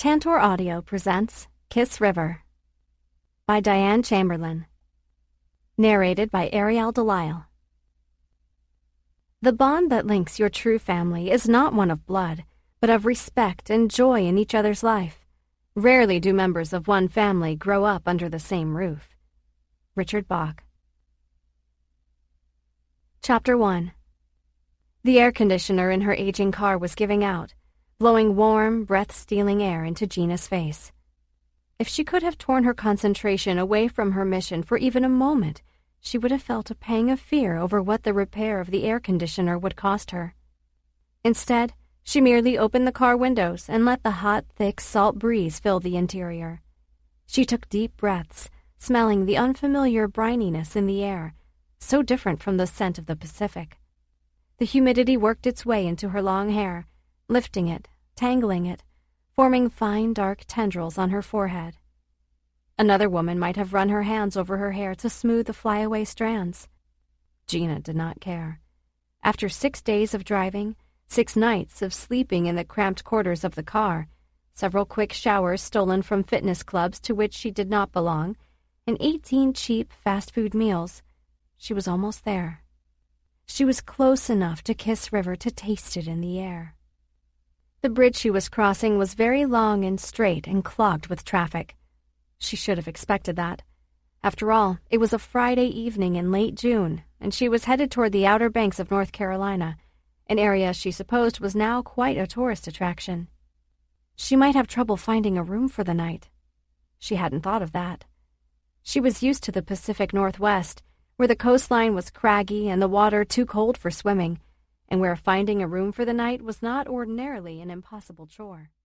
Tantor Audio presents Kiss River by Diane Chamberlain. Narrated by Ariel Delisle. The bond that links your true family is not one of blood, but of respect and joy in each other's life. Rarely do members of one family grow up under the same roof. Richard Bach. Chapter 1. The air conditioner in her aging car was giving out, blowing warm, breath-stealing air into Gina's face. If she could have torn her concentration away from her mission for even a moment, she would have felt a pang of fear over what the repair of the air conditioner would cost her. Instead, she merely opened the car windows and let the hot, thick, salt breeze fill the interior. She took deep breaths, smelling the unfamiliar brininess in the air, so different from the scent of the Pacific. The humidity worked its way into her long hair, lifting it, tangling it, forming fine dark tendrils on her forehead. Another woman might have run her hands over her hair to smooth the flyaway strands. Gina did not care. After 6 days of driving, 6 nights of sleeping in the cramped quarters of the car, several quick showers stolen from fitness clubs to which she did not belong, and 18 cheap fast food meals, she was almost there. She was close enough to Kiss River to taste it in the air. The bridge she was crossing was very long and straight and clogged with traffic. She should have expected that. After all, it was a Friday evening in late June, and she was headed toward the Outer Banks of North Carolina, an area she supposed was now quite a tourist attraction. She might have trouble finding a room for the night. She hadn't thought of that. She was used to the Pacific Northwest, where the coastline was craggy and the water too cold for swimming, and where finding a room for the night was not ordinarily an impossible chore.